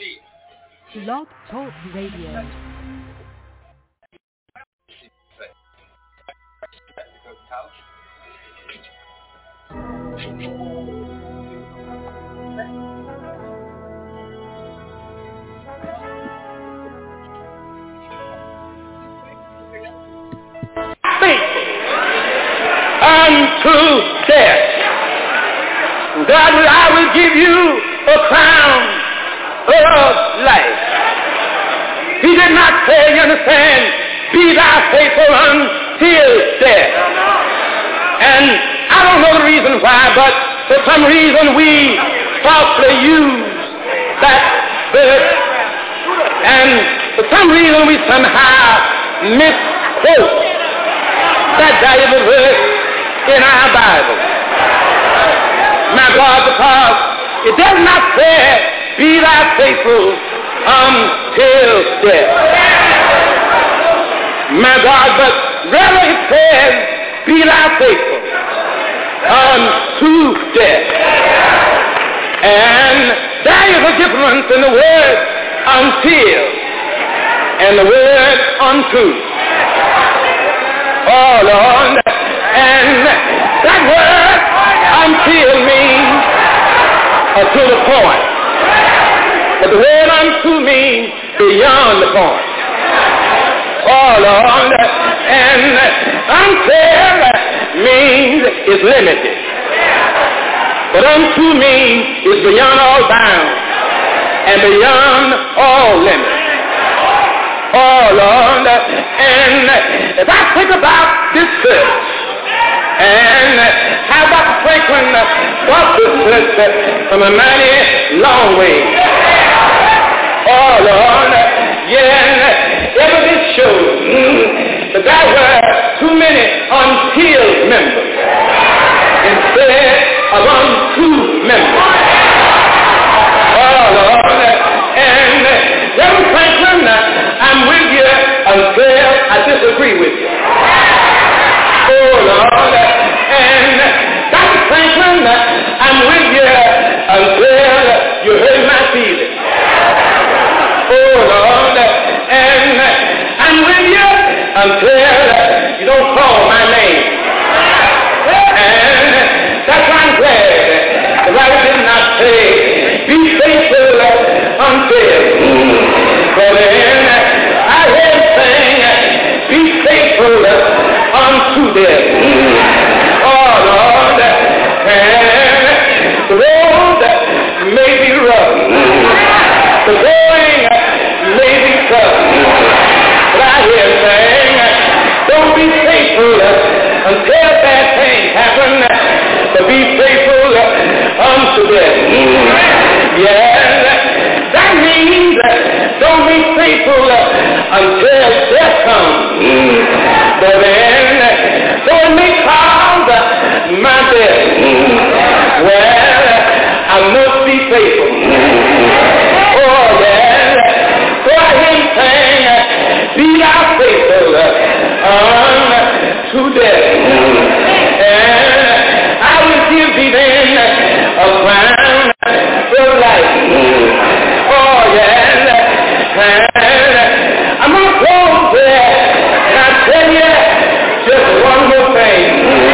Blog Talk Radio. Unto death. God, I will give you a crown of life. He did not say, you understand, be thou faithful until death. And I don't know the reason why, but for some reason we falsely use that verse, and for some reason we somehow misquote that valuable verse in our Bible. My God, because it does not say, be thou faithful until death. My God, but rather it says, be thou faithful unto death. And there is a difference in the word until and the word unto. Oh, Lord. And that word until means to the point. But the word unto means beyond the point. Oh, Lord. And until means is limited. But unto means is beyond all bounds and beyond all limits. Oh, Lord. And if I think about this church, and how Dr. Franklin brought this church from a mighty long way. Oh, Lord. Yeah, ever this shows that there were too many until members instead of unto members. Oh, Lord. And Reverend Franklin, I'm with you until I disagree with you. Oh, Lord. And Dr. Franklin, I'm with you until you hurt my feelings. Oh, Lord. And I'm with you until you don't call my name. And that's why I'm glad the Bible did not say, be faithful until. But then I heard him saying, be faithful unto death. Oh, Lord. And the road may be rough. The going may be tough. But I hear him saying, don't be faithful until bad things happen, but be faithful unto death. Yes, that means don't be faithful until death comes. But then, so it may cause my death. Well, I must be faithful. Oh, yes. So I hear him saying, be thou faithful unto death. And I will give thee then a crown of life. Oh, yes. And I'm going to close there. And I tell you just one more thing.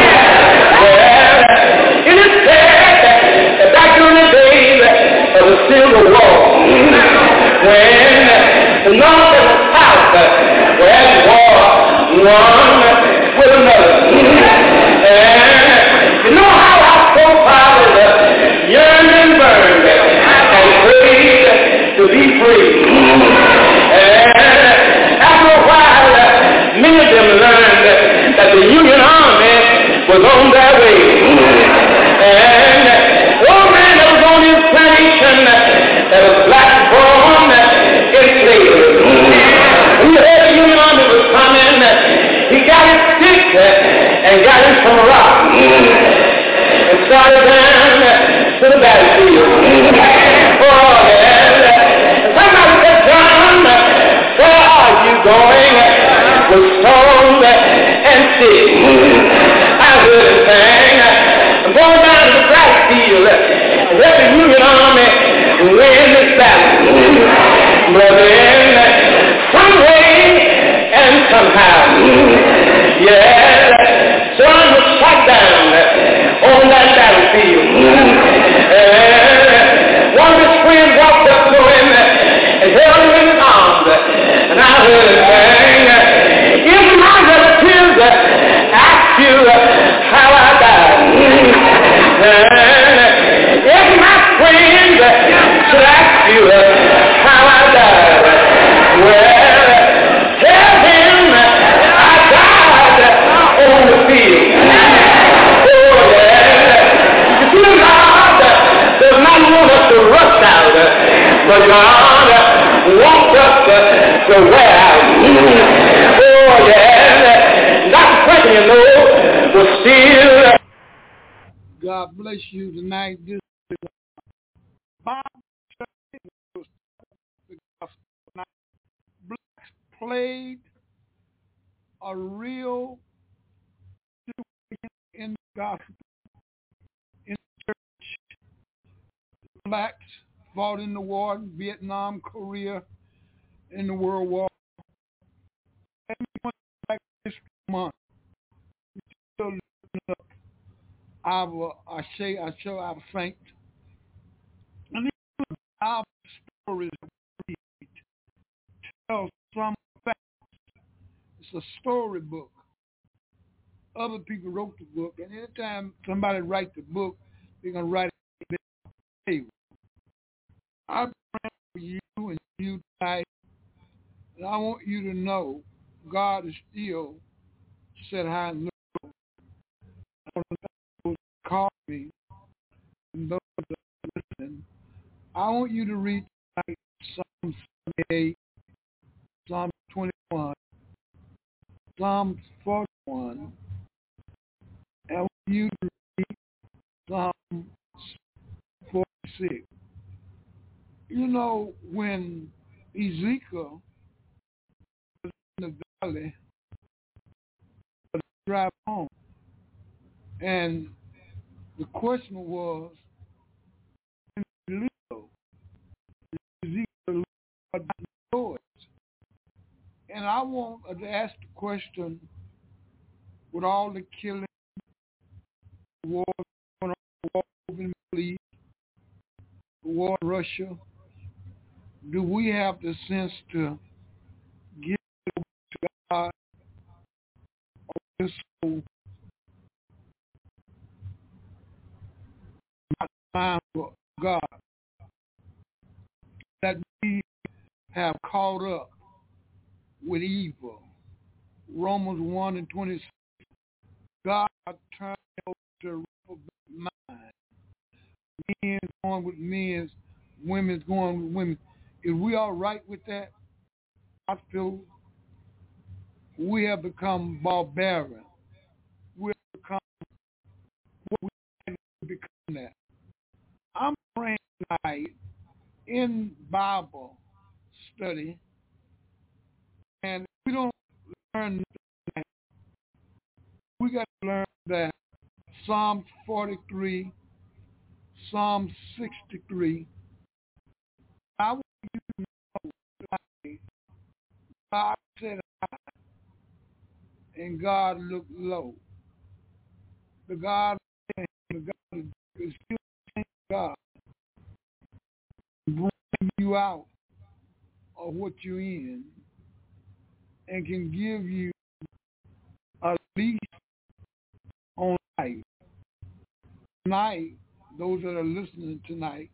Well, it is said that back during the days of the Civil War, when the North and the South were at war one with another. And you know how our forefathers yearned and burned and prayed to be free. And after a while, many of them learned that the Union Army was on their way. And the old man that was on his plantation that was black born in slavery. When he heard the Union Army was coming, he got his stick and got him some rock and started down to the battlefield. Oh, yes. And somebody said, John, where are you going? With stones and sticks. I heard him saying, I'm going down to the battlefield and let the Union Army win this battle. But God wants us to wear. Oh, yes. Dr. Franklin, you know, was still. God bless you tonight. This is Bible study was the gospel tonight. Blacks played a real situation in the gospel. In the church, blacks fought in the war in Vietnam, Korea, in the World War. And we went back this month. We still lifting up our saints. And these our stories that we read tell some facts. It's a storybook. Other people wrote the book, and anytime somebody writes the book, they're going to write it in their favor. I pray for you and you tonight, and I want you to know God is still set high and low. Those call me and those that listen. I want you to read tonight Psalm 78, Psalm 21, Psalm 41, and I want you to read Psalm 46. You know, when Ezekiel was in the valley, to drive home, and the question was, Ezekiel Lord. And I want to ask the question, with all the killing, the war going on, the war in the Middle East, the war in Russia, do we have the sense to give it to God or just so not time for God? That we have caught up with evil. Romans 1 and 26. God turned over to reprobate mind. Men going with men, women's going with women. Is we all right with that? I feel we have become barbarian. We have become what we have become that. I'm praying tonight in Bible study, and we don't learn that. We got to learn that Psalm 43, Psalm 63. I want you to know tonight, God said high and God looked low. The God is still the same God. Bring you out of what you're in and can give you a lease on life. Tonight, those that are listening tonight,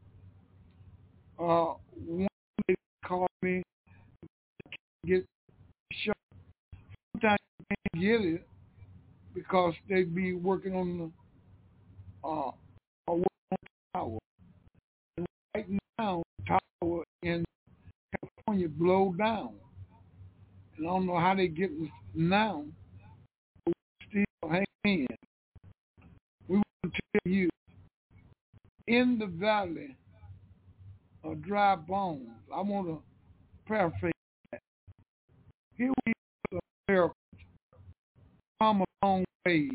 one they call me, get shot. Sometimes you can't get it because they be working on the working on the tower. And right now, the tower in California blow down. And I don't know how they get it now, but we still hang in. We want to tell you, in the valley of dry bones, I want to paraphrase that. Here we are, America, come a long ways,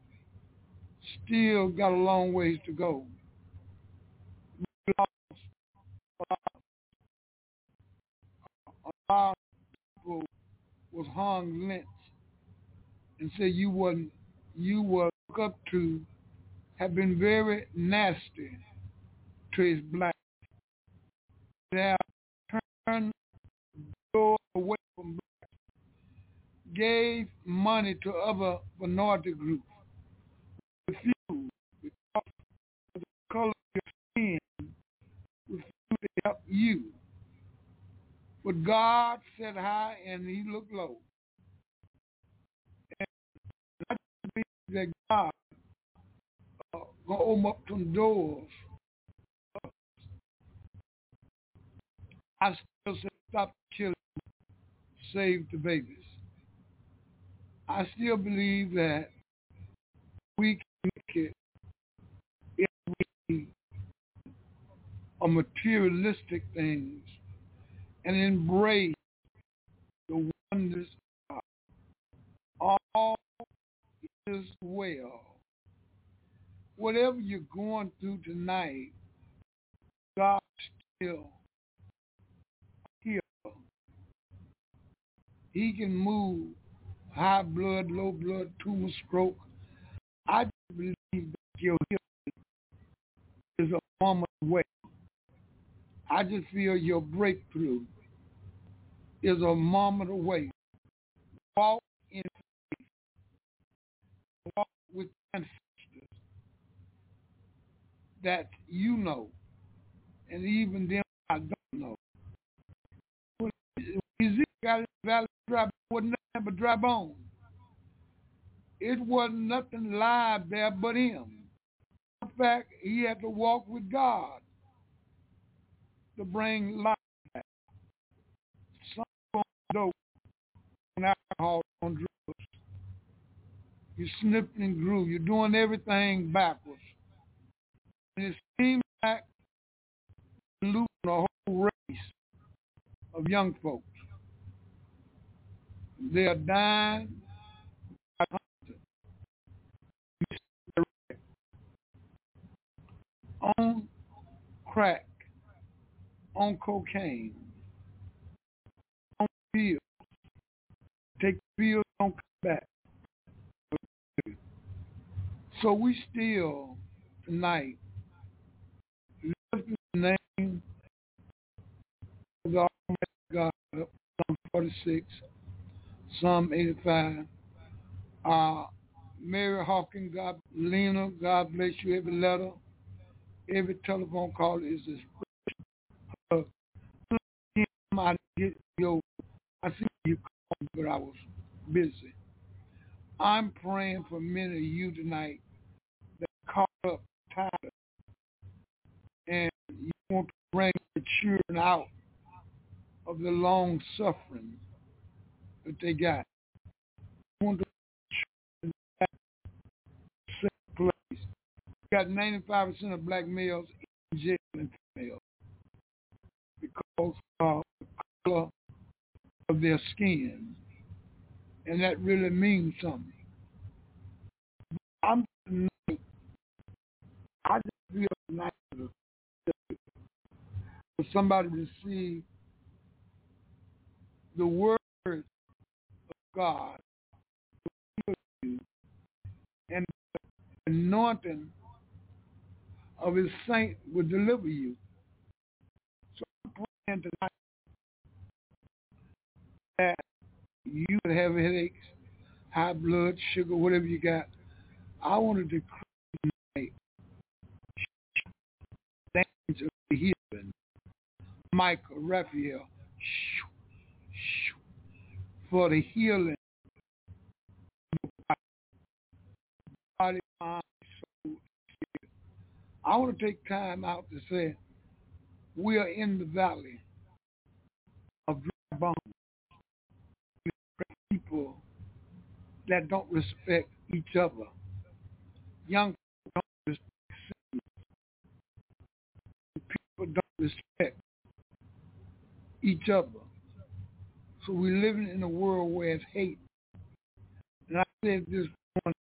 still got a long ways to go. We lost a lot of people was hung lynch and said you were looked up to, have been very nasty to his black. They have turned the door away from black, gave money to other minority groups, refused because of the color of your skin, refused to help you. But God sat high and he looked low. And I believe that God gonna open up some doors I still say stop the killing, save the babies. I still believe that we can make it if we are materialistic things and embrace the wonders of God. All is well. Whatever you're going through tonight, God still heals. He can move high blood, low blood, tumor, stroke. I just believe that your healing is a moment away. I just feel your breakthrough is a moment away. Walk in faith. Walk with ancestors that you know, and even them I don't know. When Ezekiel got in the valley of dry, wasn't nothing but dry bones. It wasn't nothing live there but him. In fact, he had to walk with God to bring life back. Some on dope, on alcohol, on drugs. You snipped and grew. You're doing everything backwards. And it seems like you're losing a whole race of young folks. They are dying by hundreds. On crack, on cocaine, on pills. Take pills, don't come back. So we still, tonight, lift the name of the Almighty God, Psalm 46, Psalm 85. Mary Hawkins, God, Lena, God bless you. Every letter, every telephone call is a I get your. I see you called, but I was busy. I'm praying for many of you tonight that caught up, tired, and you want to bring the children out of the long suffering that they got. You want to bring the children back to a safe place. You got 95% of black males in jail and females because of the color of their skin, and that really means something. I just feel nice for somebody to see the word of God and the anointing of his saint will deliver you. So I'm praying tonight that you would have headaches, high blood, sugar, whatever you got. I want to decree tonight the angels of the healing. Michael, Raphael, for the healing of the body, mind, soul, spirit. I want to take time out to say we are in the valley of dry bones. People that don't respect each other. Young people don't respect seniors. People don't respect each other. So we're living in a world where it's hate. And I said this morning,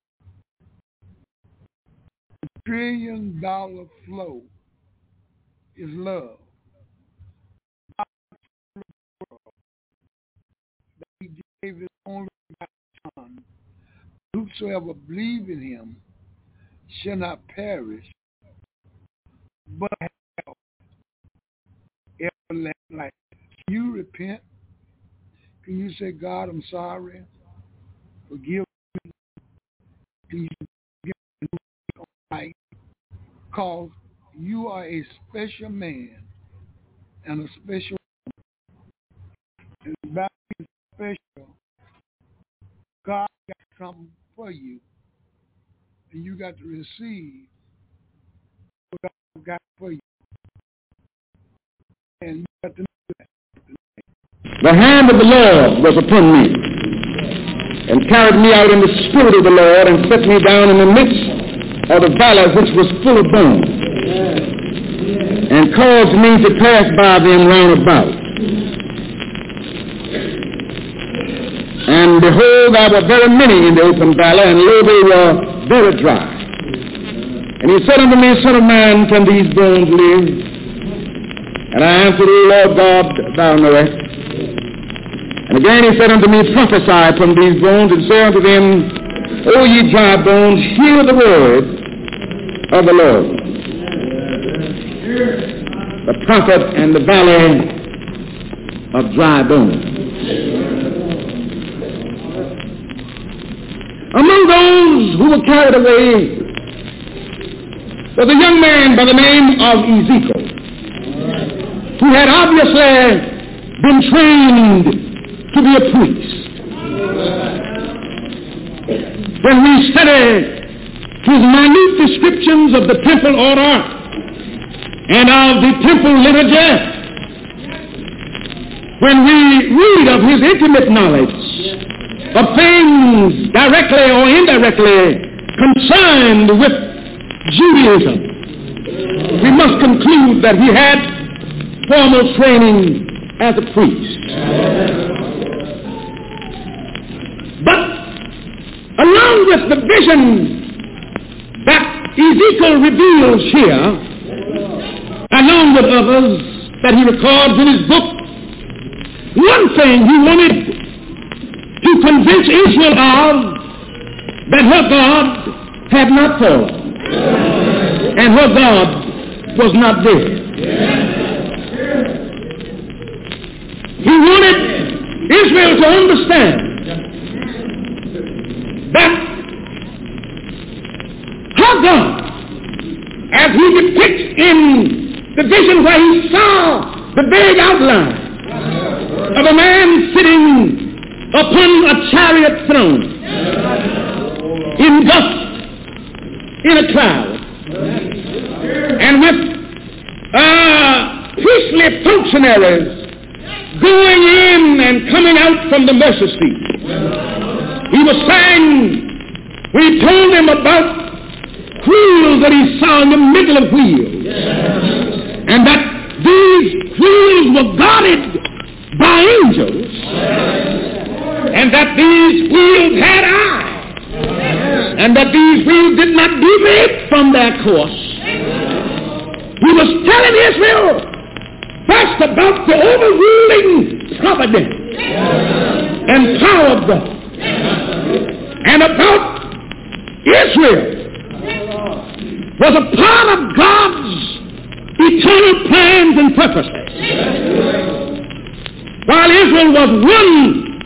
$1 trillion flow is love. God so loved the world that he gave his only begotten Son. Whosoever believe in him shall not perish, but have everlasting life. Can you repent? Can you say, God, I'm sorry? Forgive me. Can you forgive me on life? Because you are a special man and a special woman. And by being special, God got something for you. And you got to receive what God got for you. And you got to the hand of the Lord was upon me, and carried me out in the spirit of the Lord, and set me down in the midst of the valley which was full of bones, and caused me to pass by them round about. And behold, there were very many in the open valley, and lo, they were very dry. And he said unto me, Son of man, can these bones live? And I answered, O Lord God, thou knowest. And again he said unto me, prophesy from these bones, and say unto them, O ye dry bones, hear the word of the Lord. The prophet and the valley of dry bones. Among those who were carried away was a young man by the name of Ezekiel, who had obviously been trained to be a priest. When we study his minute descriptions of the temple order and of the temple liturgy, when we read of his intimate knowledge of things directly or indirectly concerned with Judaism, we must conclude that he had formal training as a priest. But along with the vision that Ezekiel reveals here, along with others that he records in his book, one thing he wanted to convince Israel of, that her God had not fallen, and her God was not dead. He wanted Israel to understand that her God, as he depicts in the vision where he saw the vague outline of a man sitting upon a chariot throne in dust, in a cloud, and with priestly functionaries going in and coming out from the mercy seat. He was saying, we told him about wheels that he saw in the middle of wheels, and that these wheels were guarded by angels, and that these wheels had eyes, and that these wheels did not deviate from their course. He was telling Israel first about the overruling providence and power of God, and about Israel was a part of God's eternal plans and purposes, while Israel was one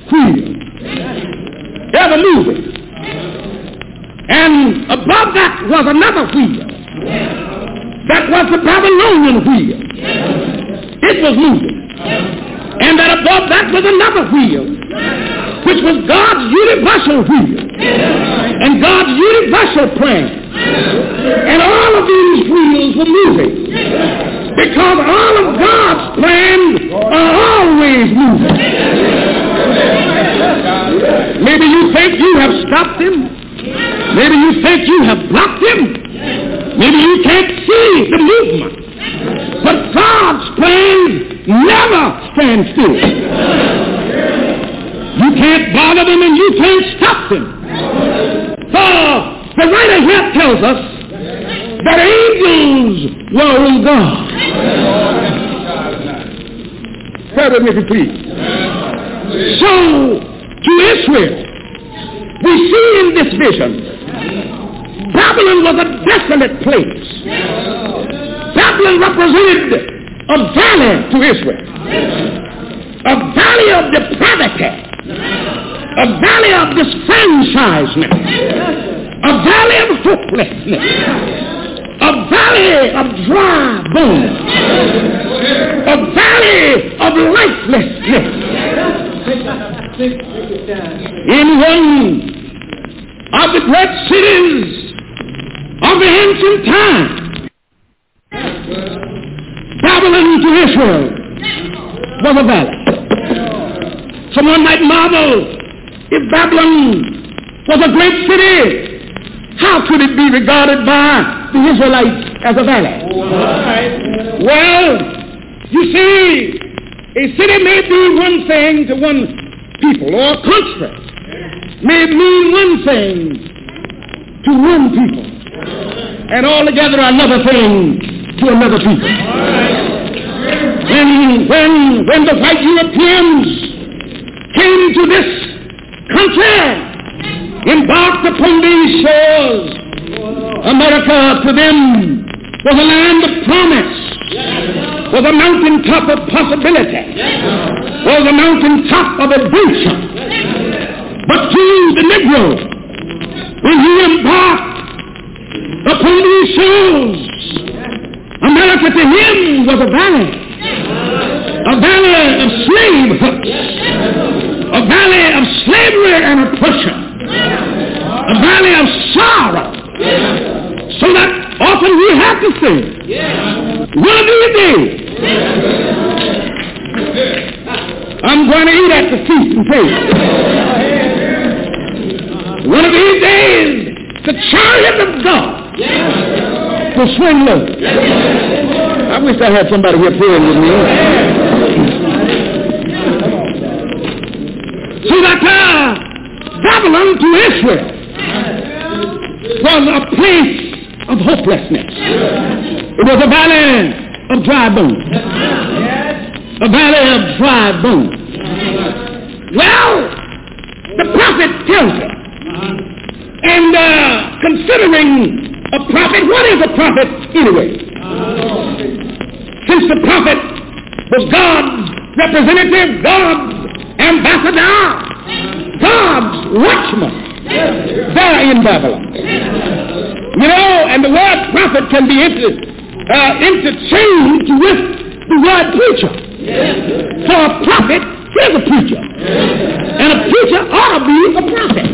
wheel, ever moving, and above that was another wheel. That was the Babylonian wheel. It was moving. And that above that was another wheel, which was God's universal wheel and God's universal plan. And all of these wheels were moving because all of God's plans are always moving. Maybe you think you have stopped him. Maybe you think you have blocked him. Maybe you can't see the movement. But God's plans never stand still. You can't bother them and you can't stop them. For the writer here tells us that angels were with God. Bear with me, please. So, to Israel, we see in this vision, Babylon was a desolate place. Babylon represented a valley to Israel, a valley of depravity, a valley of disfranchisement, a valley of hopelessness, a valley of dry bones, a valley of lifelessness. In one of the great cities of the ancient time, Babylon to Israel was a valley. Someone might marvel, if Babylon was a great city, how could it be regarded by the Israelites as a valley? Well, you see, a city may be one thing to one people, or a country may mean one thing to one people, and altogether another thing to another people. When the white Europeans came to this country, embarked upon these shores, America to them was a land of promise, was a mountaintop of possibility, was a mountaintop of adventure. But to the Negro, when he embarked upon these shores, America to him was a valley of slave hooks, a valley of slavery and oppression, a valley of sorrow, so that often we have to say, one of these days, I'm going to eat at the feast and taste. One of these days, the chariot of God will swing low. I wish I had somebody here praying with me. So that Babylon to Israel was a place of hopelessness. It was a valley of dry bones. A valley of dry bones. Well, the prophet tells it. And considering a prophet, what is a prophet anyway? Since the prophet was God's representative, God's ambassador, God's watchman there in Babylon. You know, and the word prophet can be interchanged with the word preacher. For a prophet is a preacher. And a preacher ought to be a prophet.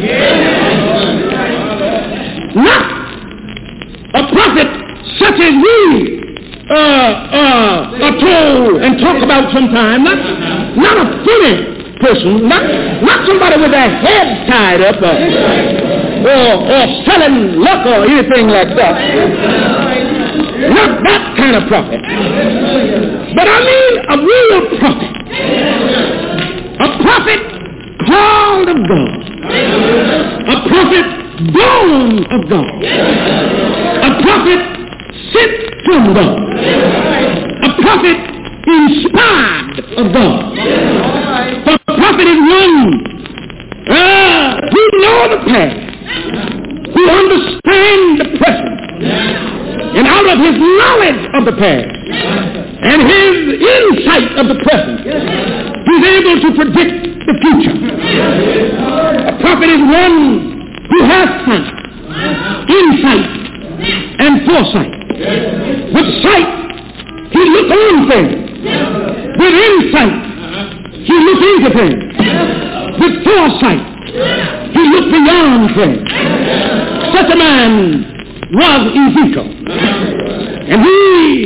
Not a prophet such as we are told and talk about sometimes. Not a funny person. Not somebody with their head tied up or selling luck or anything like that. Not that kind of prophet. But I mean a real prophet. A prophet called of God. A prophet born of God. A prophet sent from God. A prophet inspired of God. For the prophet is one who knows the past, who understands the present, and out of his knowledge of the past and his insight of the present, he's able to predict the future. A prophet is one who has sight, insight, and foresight. With sight, he looks on things. With insight, he looks into things. With foresight, he looks beyond things. Such a man was Ezekiel. And he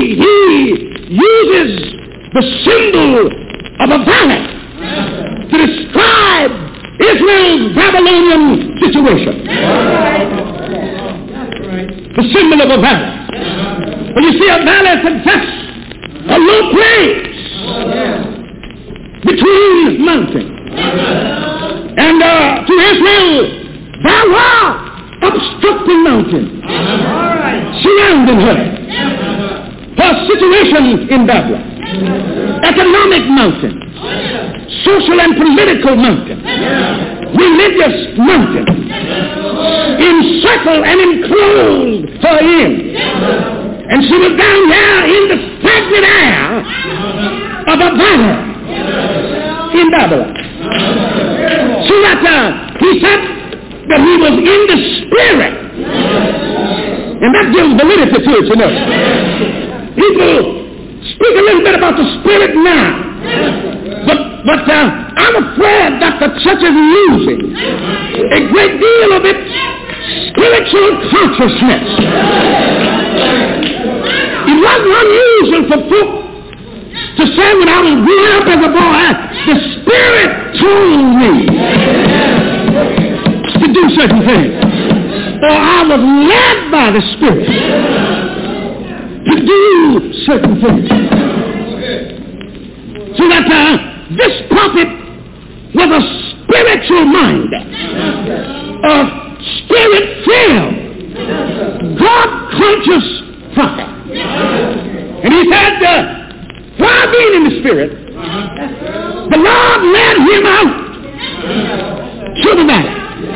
uses the symbol of a valley to describe Israel's Babylonian situation. The symbol of a valley. When you see a valley suggests a low place between mountains. And to Israel, there were obstructing mountains surrounding her. Her situation in Babylon. Economic mountain. Social and political mountain. Religious mountain. Encircled and enclosed her in. And she was down there in the stagnant air of a valley in Babylon. So that he said that he was in the spirit. And that gives validity to it, you know. People speak a little bit about the spirit now. But I'm afraid that the church is losing a great deal of its spiritual consciousness. It wasn't unusual for folk to say when I was growing up as a boy, the Spirit told me to do certain things. Or I was led by the Spirit to do certain things. So that this prophet was a spiritual mind, a spirit-filled, God-conscious prophet. And he said, while being in the Spirit, the Lord led him out to the valley.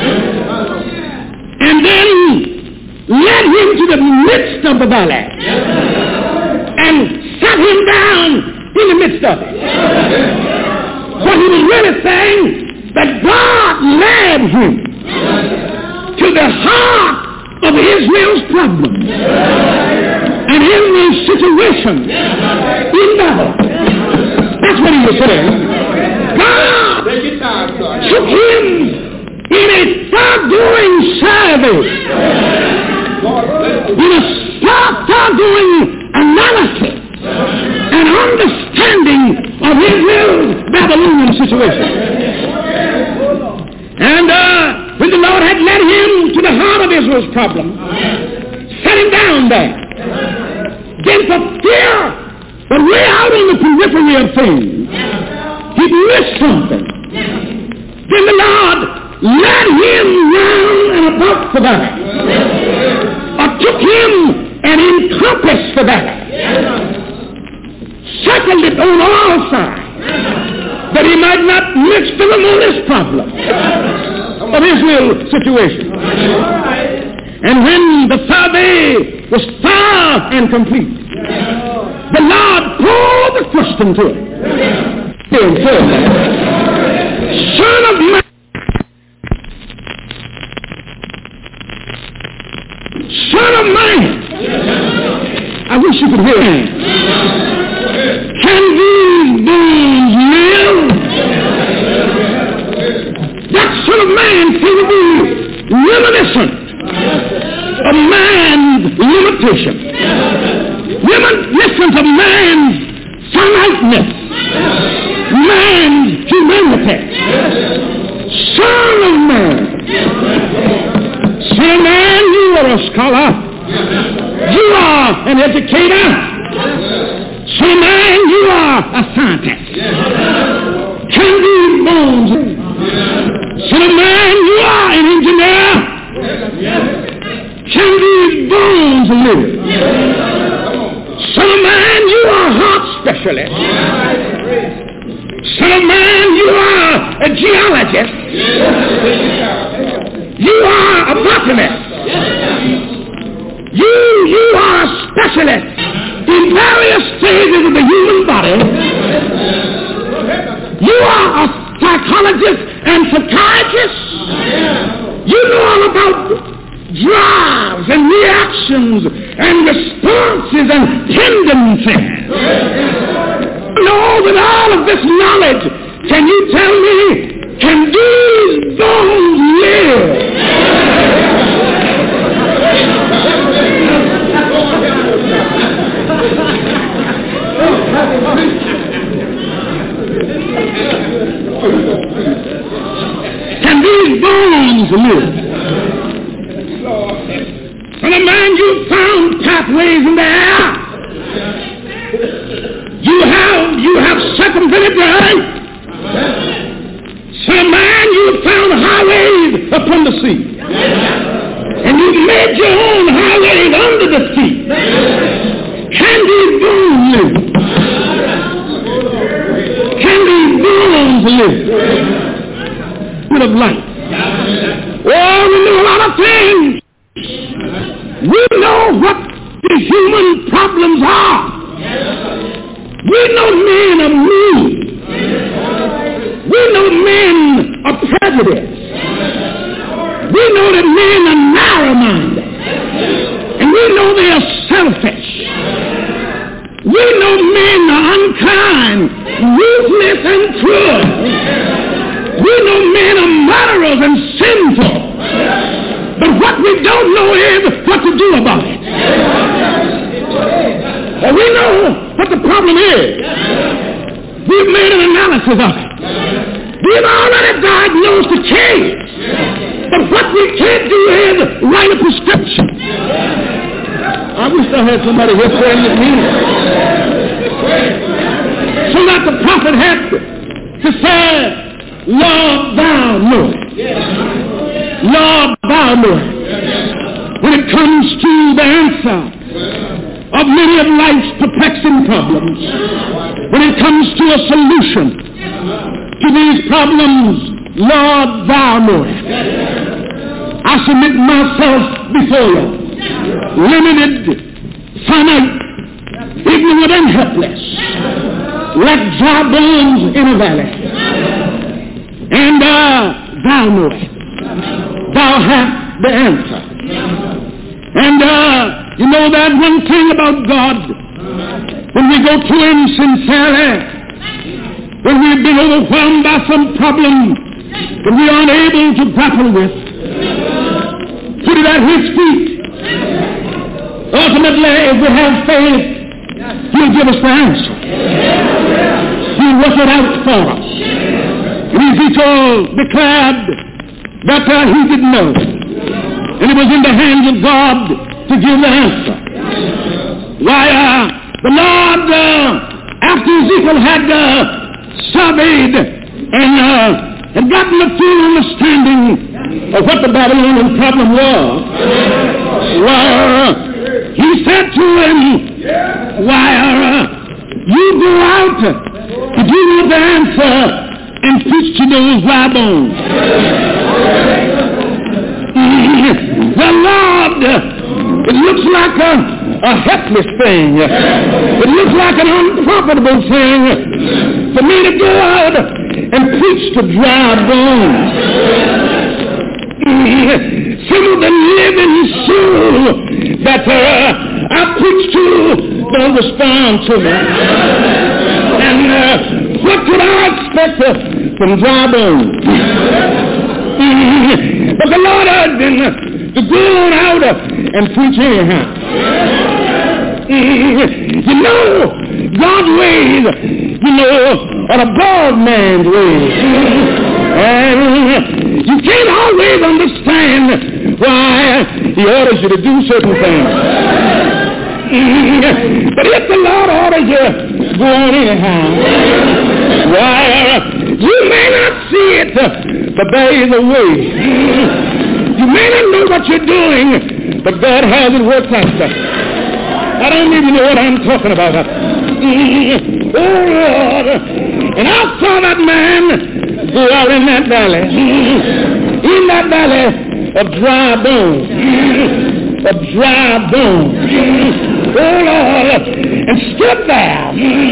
And then led him to the midst of the valley and sat him down in the midst of it. What he was really saying, that God led him to the heart of Israel's problem and Israel's situation in Babylon. That's what he was saying. God took him in a thorough survey, in a thorough analysis and understanding of Israel's Babylonian situation. And when the Lord had led him to the heart of Israel's problem, set him down there, then for fear that way out on the periphery of things, he'd missed something. Then the Lord led him round and about the valley, or took him and encompassed the valley, circled it on all sides, that he might not mix the harmonious problem of Israel's situation. And when the survey was far and complete, the Lord pulled the question to him. Son of man, Son of man, I wish you could hear me. Can these bones live? That Son of Man seemed to be reminiscent of man's limitation, reminiscent of man's finiteness, man's humanity. Son of Man. Son of Man, you are a scholar. You are an educator. Son of Man, you are a scientist. Can these bones? Son of Man, you are an engineer. Can these bones live? Son of Man, you are a heart specialist. Son of Man, you are a geologist. You are a botanist. You are a specialist in various stages of the human body. You are a psychologist and psychiatrist. You know all about drives and reactions and responses and tendencies. Know with all of this knowledge, can you tell me, can these bones live? Can these bones live? Son of Man, you found pathways in the air. You have circumvented the earth. Son of Man, you found highways upon the sea. And you made your own highways under the sea. Can these bones live? Can these bones live? Full of life. Oh, we know a lot of things. We know what the human problems are. We know men are mean. We know men are prejudiced. We know that men are narrow-minded. And we know they are selfish. We know men are unkind, ruthless, and cruel. We know men are murderers and sinful. But what we don't know is what to do about it. Well, we know what the problem is. We've made an analysis of it. We've already diagnosed the case. But what we can't do is write a prescription. I wish I had somebody here praying with me. So that the prophet had to say, Lord, thou knowest. Lord, thou knowest. When it comes to the answer of many of life's perplexing problems, when it comes to a solution to these problems, Lord, thou knowest. I submit myself before you, limited, finite, ignorant, and helpless, like dry bones in a valley. And thou knowest. Thou hast the answer. And you know that one thing about God, when we go to him sincerely, when we've been overwhelmed by some problem that we aren't able to grapple with, put it at his feet. Ultimately, if we have faith, he'll give us the answer. He'll work it out for us. Ezekiel declared that he didn't know. And it was in the hands of God to give the answer. Why, the Lord, after Ezekiel had surveyed and had gotten a full understanding of what the Babylonian problem was, he said to him, you go out to give me the answer and preach to those dry bones. The Lord, it looks like a helpless thing. It looks like an unprofitable thing for me to go out and preach to dry bones. Some of the living soul that I preach to don't respond to me. And what could I expect from dry bones? But the Lord had been to go on out and preach anyhow. You know, God's ways, are above man's ways. And you can't always understand why he orders you to do certain things. But if the Lord orders you, go on anyhow. Why, you may not see it, but there is a way. You may not know what you're doing, but God has it worked out. I don't even know what I'm talking about. Oh, Lord. And I saw that man go out in that valley. In that valley of dry bones. Of dry bones. Oh, Lord. And stood there.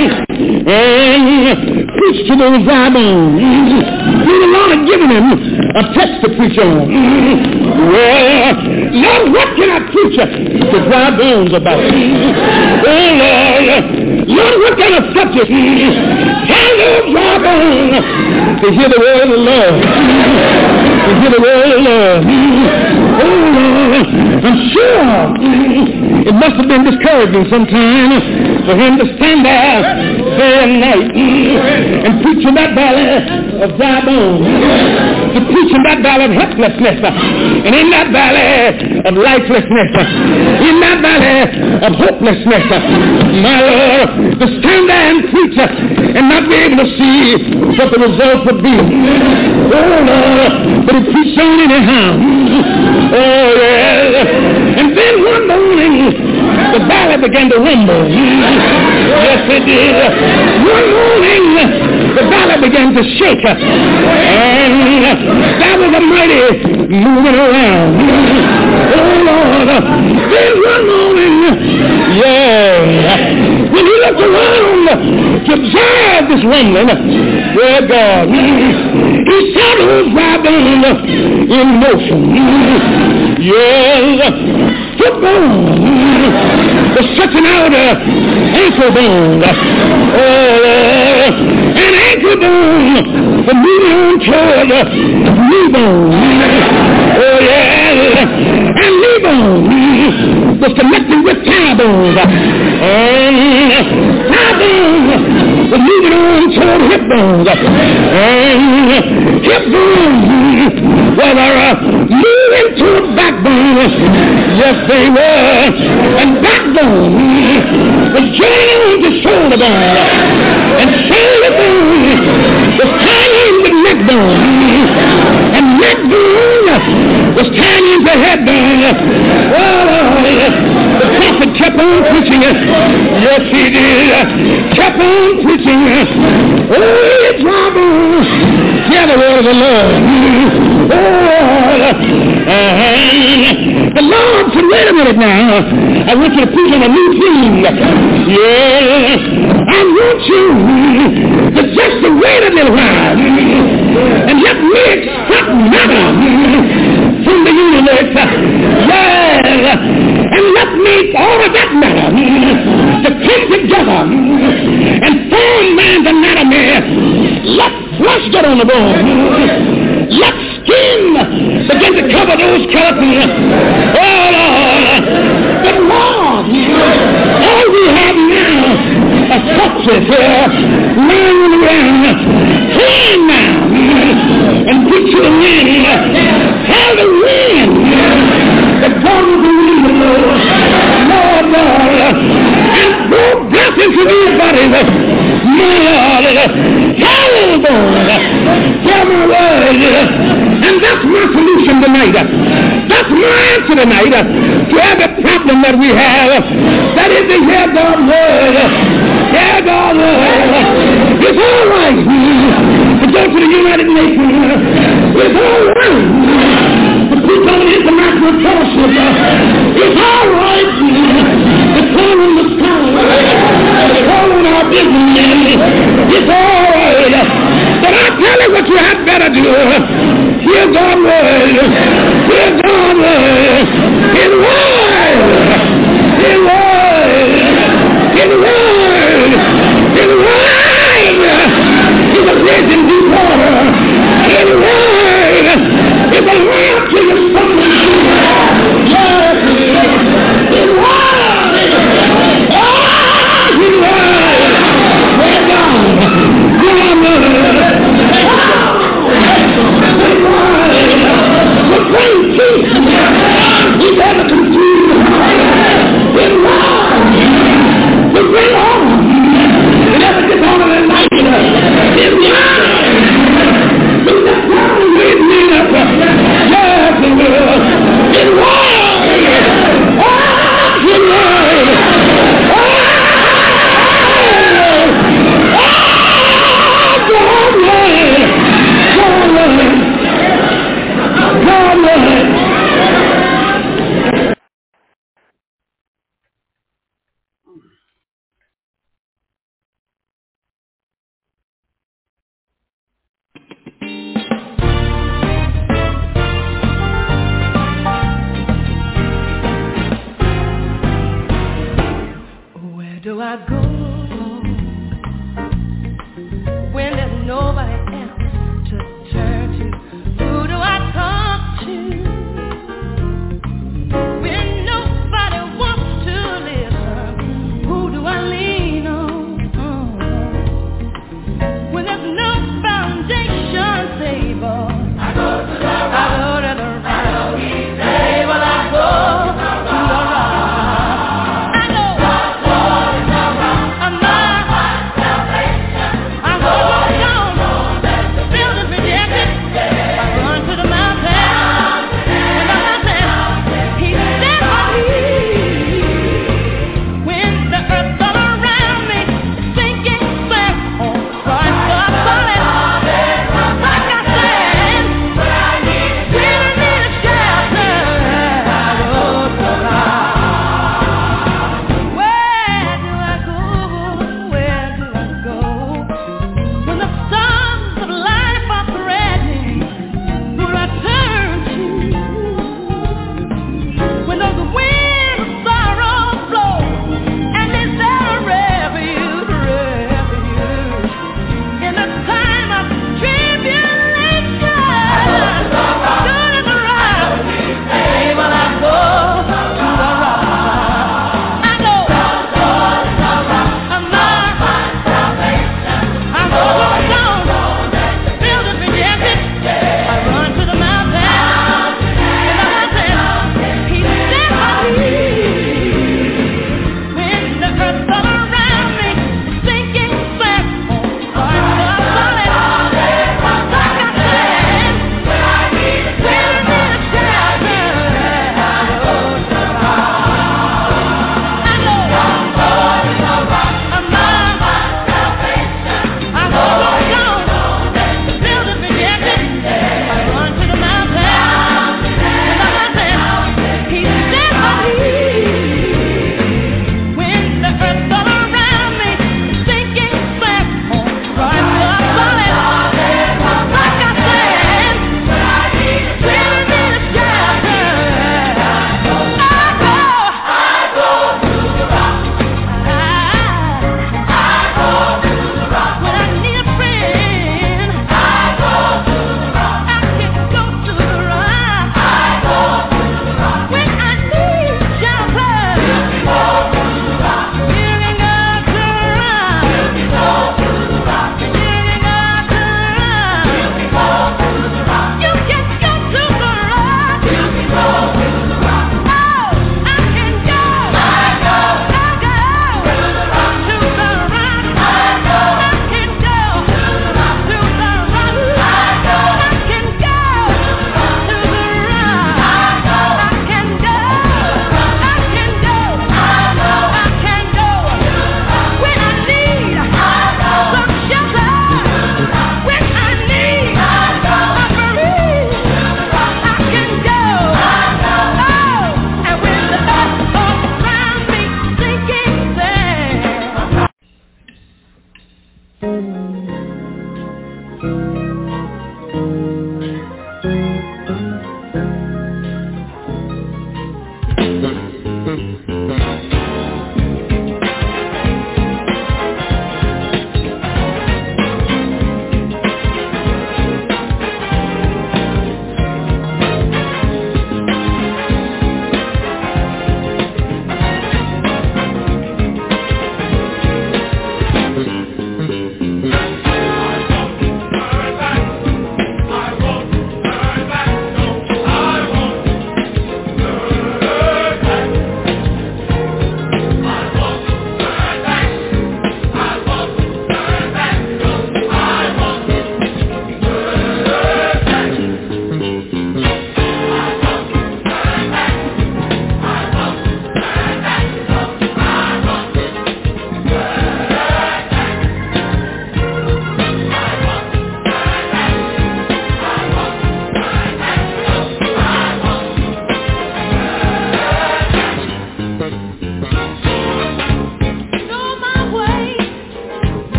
And preached to those dry bones. The Lord had given him a text to preach on. Well, Lord, what can I preach to dry bones about? Oh, Lord, what kind of subject? Tell those dry bones to hear the word of the Lord. To hear the word of the Lord. Oh, Lord, I'm sure it must have been discouraging sometimes for him to stand there day and night and preach in that valley of dry bones, to preach in that valley of helplessness, and in that valley of lifelessness, in that valley of hopelessness, my Lord, to stand there and preach and not be able to see what the result would be. Oh, Lord, but he preached on anyhow. Oh, yeah. And then one morning, the valley began to rumble. Yes, it did. One morning, the valley began to shake. And that was a mighty moving around. Oh, Lord. Then one morning, when he looked around to observe this rumbling, God, he saw those dry bones in motion. Foot bone, the stretching out ankle bone, and ankle bone, the moving on toward knee bone, and knee bone was connected with thigh bone, and thigh bone was moving on toward hip bones. And hip bones were moving toward backbone. Yes, they were. And backbone was joined to shoulder bone. And shoulder bone was tying to neck bone. And neck bone was tying to head bone. The prophet kept on preaching. Yes, he did. Kept on preaching. Oh, you drive on. Hear the word of the Lord. The Lord said, wait a minute now. I want you to preach on a new thing. Yeah. I want you to just wait a little while. And let me extract matter from the universe. Yeah. And let me order that matter to come together and form man's anatomy. Let flesh get on the bone. Let skin begin to cover those skeletons. Oh, Lord. But Lord, all we have now are corpses lying around. Flying now and put to the wind. Tell the wind that God will believe in Lord. Lord, and blow breath into these bodies. Lord, tell Lord, tell my word. And that's my solution tonight. That's my answer tonight to every problem that we have. That is to hear God's word. Hear God's word. It's all right to go to the United Nations. It's all right to preach on the international fellowship. It's all right to call on the sky. To call on our businessmen. It's all right. But I tell you what you had better do. Hear God's word. Hear God's word. His word. His word. His word. His word. He's a bridge in deep water. His word is a lamp to your soul. Yes. His word. Oh, his word. Where God. God's word. The great peace. He never confused. In love. The great honor. He never dishonored at night. In love. The power with me. Yes, he will. In love. Oh, in love. Where do I go when there's nobody else to turn to? Who do I talk to when nobody wants to listen? Who do I lean on when there's no foundation stable? I go to the right. I go to the right. Stable, I go to the right. I know God's word is the right.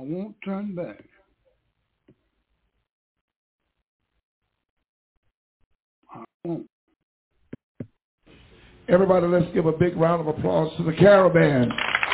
won't turn back. I won't. Everybody, let's give a big round of applause to the Caravan.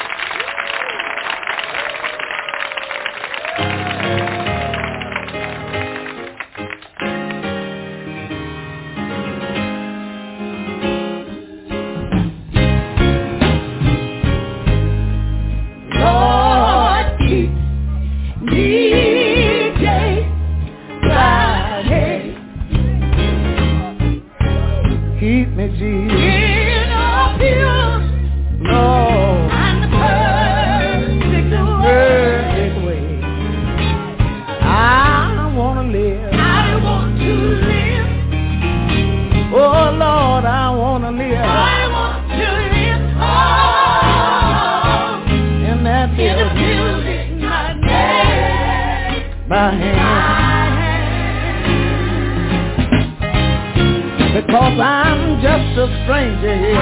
Because I'm just a stranger here.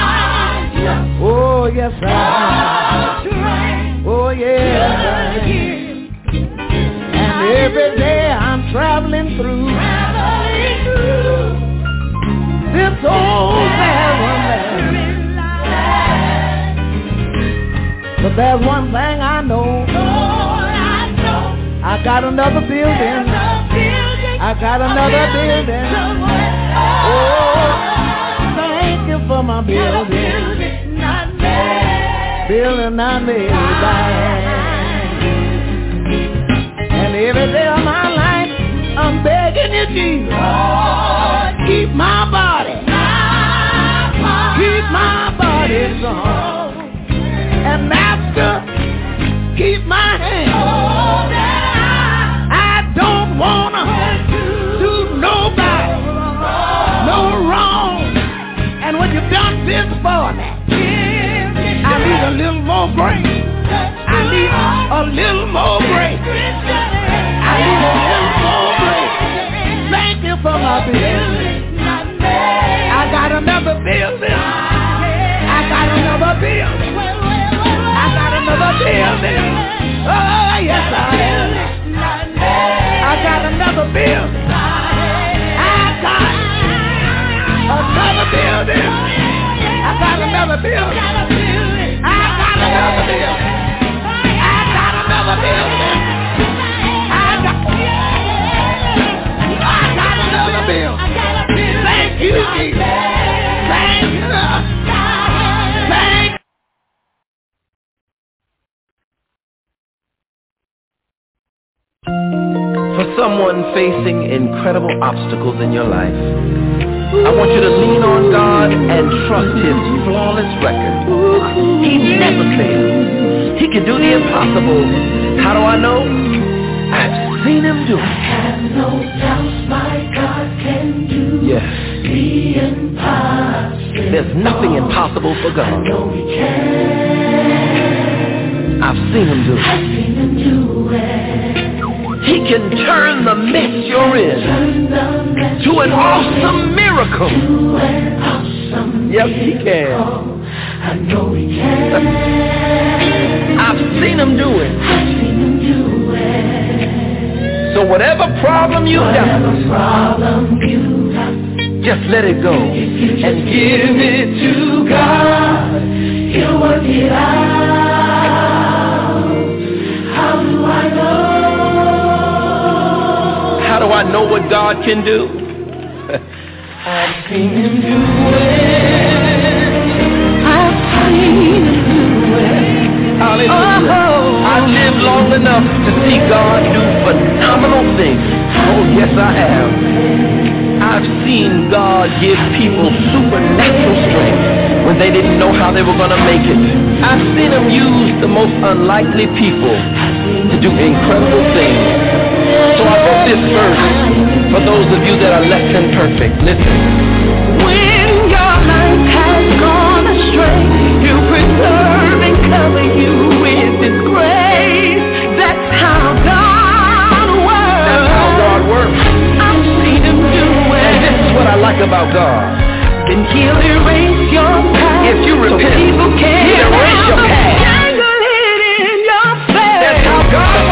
Oh, yes, I am. Oh, yes, and every day I'm traveling through this old barren land. But there's one thing I know. I got another building. I got another building. Oh, thank you for my building. Building not made by hand. And every day of my life, I'm begging you, Jesus, keep my body. Keep my body strong. And Master, keep my hand. I don't wanna do nobody no wrong. And when you've done this for me, I need a little more grace. I need a little more grace. I need a little more grace. Thank you for my building. I got another building. I got another building. I got another building. Oh, yes, I am. I got another building. I got another building. I got another building. I got another building. I got another building. I got another building. Thank you, Jesus. Thank you. Thank you. For someone facing incredible obstacles in your life, I want you to lean on God and trust His flawless record. He never fails. He can do the impossible. How do I know? I've seen Him do it. I have no doubts my God can do the impossible. There's nothing impossible for God. I know He can. I've seen Him do it. I've seen Him do it. He can turn the mess you're in to an awesome miracle. Yes, He can. I know He can. I've seen Him do it. So whatever problem you got, just let it go and give it to God. He'll work it out. How do I know? How do I know what God can do? I've seen Him do it. I've seen Him do it. Hallelujah. I've lived long enough to see God do phenomenal things. Oh, yes, I have. I've seen God give people supernatural strength when they didn't know how they were going to make it. I've seen Him use the most unlikely people to do incredible things. So I wrote this verse for those of you that are less than perfect. Listen. When your life has gone astray, He'll preserve and cover you with His grace. That's how God works. That's how God works. I've seen Him do it. And this is what I like about God. Then He'll erase your past. If you repent, so people can He'll erase your past. That's how God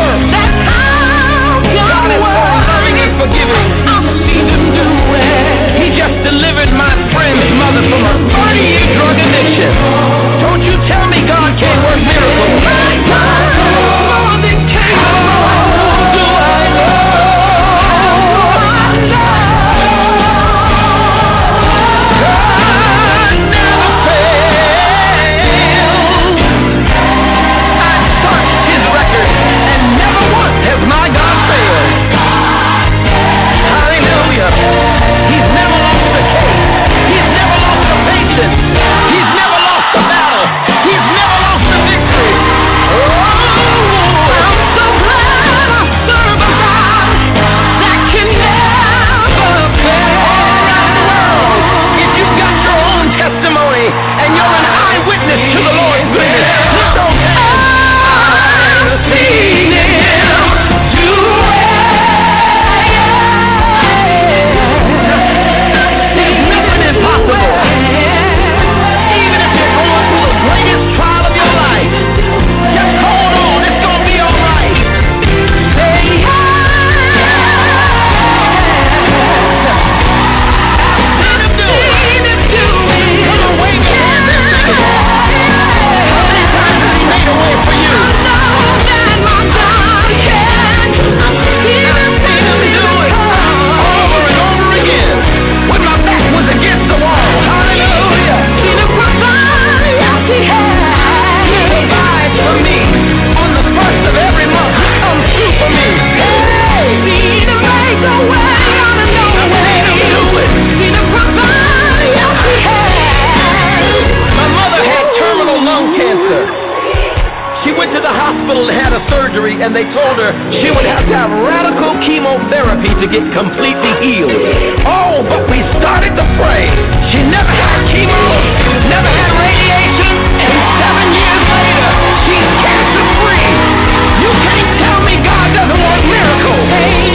surgery, and they told her she would have to have radical chemotherapy to get completely healed. Oh, but we started to pray. She never had chemo, never had radiation, and 7 years later, she's cancer-free. You can't tell me God doesn't want miracles.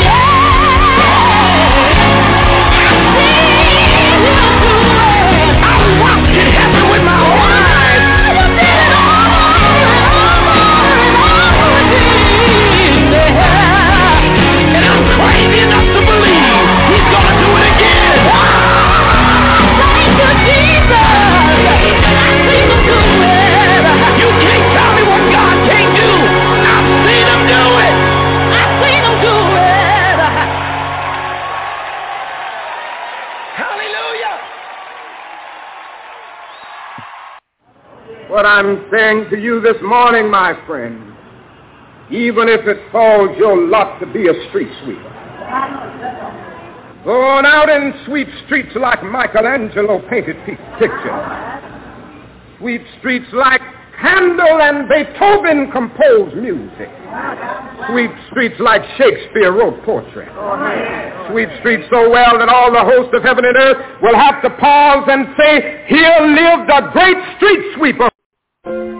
I watched it happen with my own eyes. And I'm crazy enough to believe He's gonna do it again. Thank you, Jesus. I've seen Him do it. You can't tell me what God can't do. I've seen Him do it. I've seen Him do it. Hallelujah. What I'm saying to you this morning, my friend, even if it falls your lot to be a street sweeper, go on out and sweep streets like Michelangelo painted pictures. Sweep streets like Handel and Beethoven composed music. Sweep streets like Shakespeare wrote portraits. Sweep streets so well that all the hosts of heaven and earth will have to pause and say, here lived a great street sweeper.